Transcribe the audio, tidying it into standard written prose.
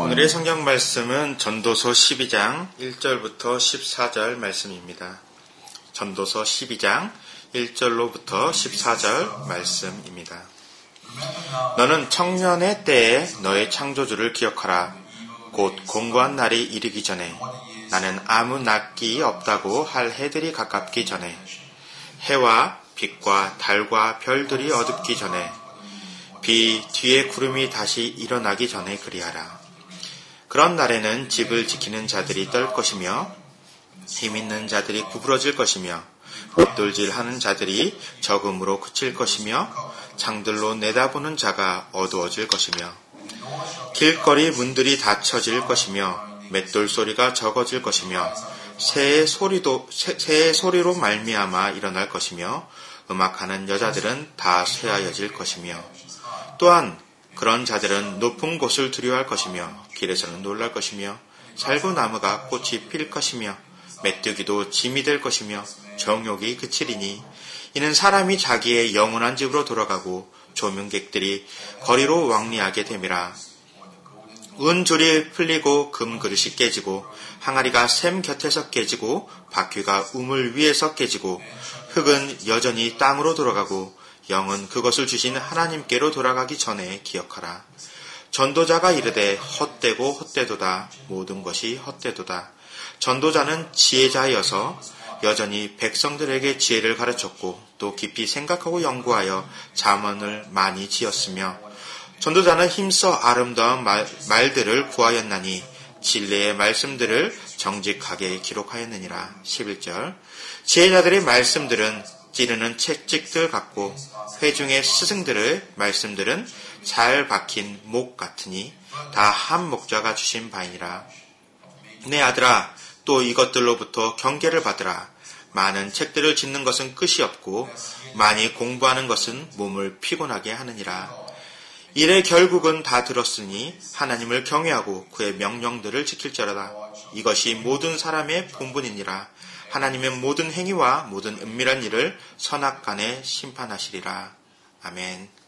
오늘의 성경 말씀은 전도서 12장 1절부터 14절 말씀입니다. 전도서 12장 1절로부터 14절 말씀입니다. 너는 청년의 때에 너의 창조주를 기억하라. 곧 공고한 날이 이르기 전에 나는 아무 낯기 없다고 할 해들이 가깝기 전에 해와 빛과 달과 별들이 어둡기 전에 비 뒤에 구름이 다시 일어나기 전에 그리하라. 그런 날에는 집을 지키는 자들이 떨 것이며 힘있는 자들이 구부러질 것이며 맷돌질하는 자들이 적음으로 그칠 것이며 창들로 내다보는 자가 어두워질 것이며 길거리 문들이 닫혀질 것이며 맷돌 소리가 적어질 것이며 새의 소리로 말미암아 일어날 것이며 음악하는 여자들은 다 쇠하여질 것이며 또한 그런 자들은 높은 곳을 두려워할 것이며 길에서는 놀랄 것이며 살구나무가 꽃이 필 것이며 메뚜기도 짐이 될 것이며 정욕이 그치리니 이는 사람이 자기의 영원한 집으로 돌아가고 조문객들이 거리로 왕래하게 됨이라. 은줄이 풀리고 금그릇이 깨지고 항아리가 샘 곁에서 깨지고 바퀴가 우물 위에서 깨지고 흙은 여전히 땅으로 돌아가고 영은 그것을 주신 하나님께로 돌아가기 전에 기억하라. 전도자가 이르되 헛되고 헛되도다. 모든 것이 헛되도다. 전도자는 지혜자여서 여전히 백성들에게 지혜를 가르쳤고 또 깊이 생각하고 연구하여 잠언을 많이 지었으며 전도자는 힘써 아름다운 말들을 구하였나니 진리의 말씀들을 정직하게 기록하였느니라. 11절 지혜자들의 말씀들은 찌르는 채찍들 같고 회중의 스승들의 말씀들은 잘 박힌 목 같으니 다 한 목자가 주신 바이니라. 내 아들아 또 이것들로부터 경계를 받으라. 많은 책들을 짓는 것은 끝이 없고 많이 공부하는 것은 몸을 피곤하게 하느니라. 일의 결국은 다 들었으니 하나님을 경외하고 그의 명령들을 지킬지어다. 이것이 모든 사람의 본분이니라. 하나님의 모든 행위와 모든 은밀한 일을 선악간에 심판하시리라. 아멘.